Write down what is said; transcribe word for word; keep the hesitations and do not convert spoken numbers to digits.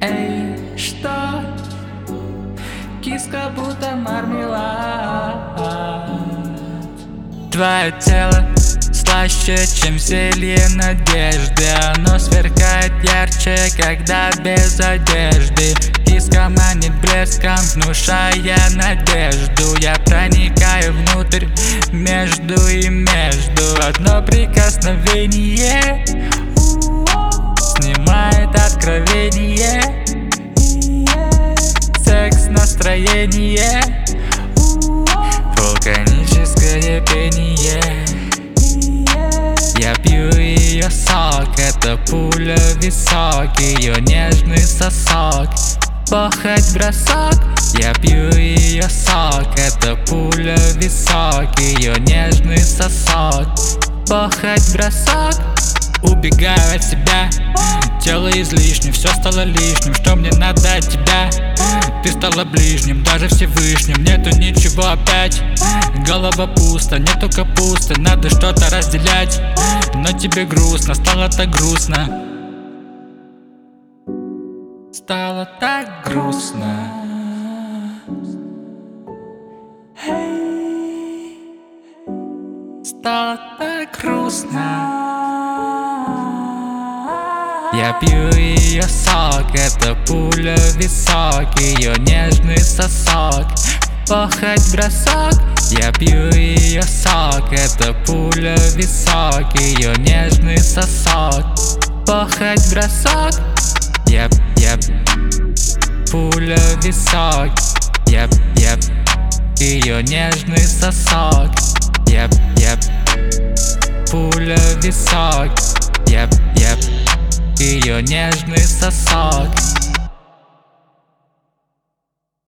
Эй, что? Киска будто мармелад. Твое тело слаще, чем зелье надежды. Оно сверкает ярче, когда без одежды. Киска манит блеском, внушая надежду. Я проникаю внутрь, между и между. Одно прикосновение снимает откровение. Секс, настроение, вулканическое пение. Я пью ее сок, это пуля в висок, ее нежный сосок. Похоть, бросок, я пью ее сок, это пуля в висок, ее нежный сосок. Похоть, бросок, убегаю от себя. Тело излишне, все стало лишним. Что мне надо от тебя? Ты стала ближним, даже Всевышним. Нету ничего опять, голова пусто, нету капусты. Надо что-то разделять, но тебе грустно, стало так грустно. Стало так грустно. Стало так грустно. Я пью ее сок, это пуля в висок, ее нежный сосок. Похоть, бросок, я пью ее сок, это пуля в висок, ее нежный сосок. Похоть, бросок, я, я, пуля в висок, я, я, ее нежный сосок. Я, я, пуля в висок, я, я, ее нежный сосок.